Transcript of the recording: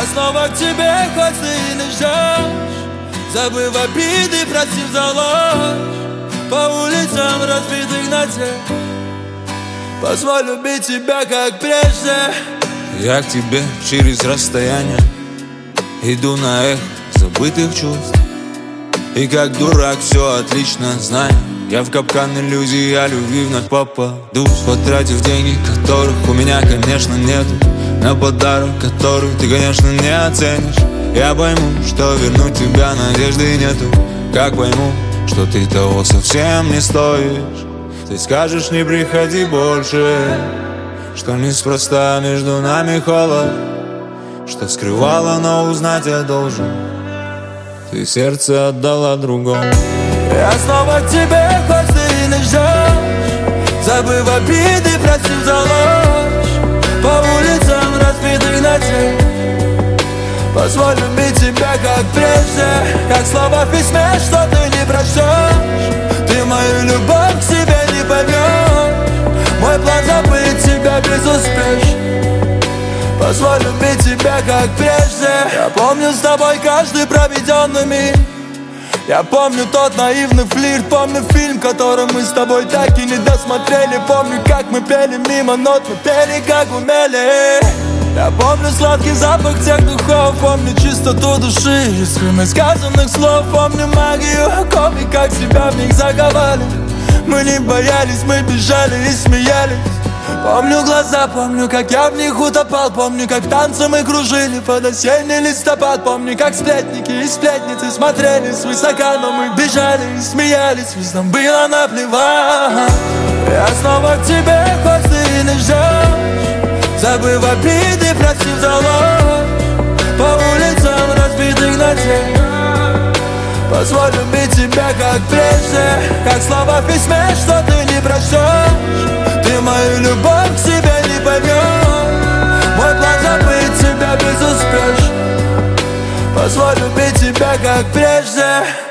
Я снова к тебе, хоть ты и не ждешь, забыв обиды, простив за ложь. По улицам разбитых ночей позволь любить тебя, как прежде. Я к тебе через расстояние иду на эхо забытых чувств. И как дурак все отлично знаю, я в капкан иллюзий о любви вновь попадусь, потратив деньги, которых у меня, конечно, нету, на подарок, который ты, конечно, не оценишь. Я пойму, что вернуть тебя надежды нету, как пойму, что ты того совсем не стоишь. Ты скажешь, не приходи больше, что неспроста между нами холод, что скрывала, но узнать я должен. Ты сердце отдала другому. Я снова к тебе, хоть ты и не ждешь, забыв обиды, простив за ложь. По улицам разбитых ночей позволь любить тебя, как прежде. Как слова в письме, что ты не прочтешь. Ты мою любовь к себе не поймешь. Мой план забыть тебя безуспешно. Позволь любить тебя, как прежде. Я помню с тобой каждый проведенный миг. Я помню тот наивный флирт. Помню фильм, который мы с тобой так и не досмотрели. Помню, как мы пели мимо нот, мы пели, как умели. Я помню сладкий запах тех духов. Помню чистоту души и свины сказанных слов. Помню магию оков и как себя в них заковали. Мы не боялись, мы бежали и смеялись. Помню глаза, помню, как я в них утопал. Помню, как танцы мы кружили под осенний листопад. Помню, как сплетники и сплетницы смотрели свысока, но мы бежали и смеялись, ведь нам было наплевать. Я снова к тебе, хоть ты и не ждешь, забыв обиды, простив за ложь. По улицам разбитых ночей позволь любить тебя, как прежде. Как слова в письме, что ты не прочтешь. Ты мою любовь к себе не поймешь. Мой план забыть тебя безуспешно. Позволь любить тебя, как прежде.